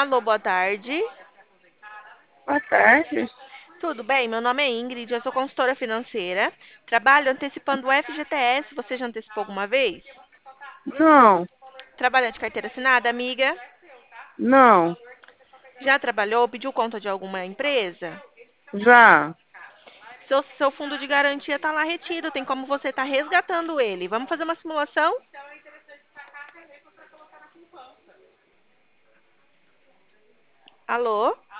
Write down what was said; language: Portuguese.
Alô, boa tarde. Boa tarde. Tudo bem? Meu nome é Ingrid, eu sou consultora financeira. Trabalho antecipando o FGTS. Você já antecipou alguma vez? Não, Trabalha de carteira assinada, amiga? não, Já trabalhou? Pediu conta de alguma empresa? já. Seu fundo de garantia está lá retido. Tem como você estar resgatando ele. Vamos fazer uma simulação? Alô?